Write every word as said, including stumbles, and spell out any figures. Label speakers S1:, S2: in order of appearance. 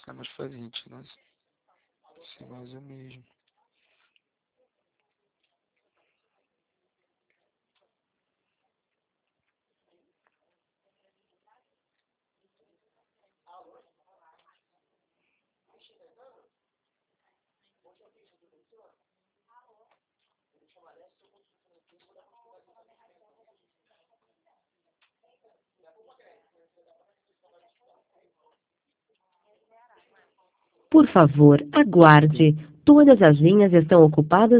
S1: É mais diferente, né? Sim, mas é mesmo.
S2: Por favor, aguarde. Todas as linhas estão ocupadas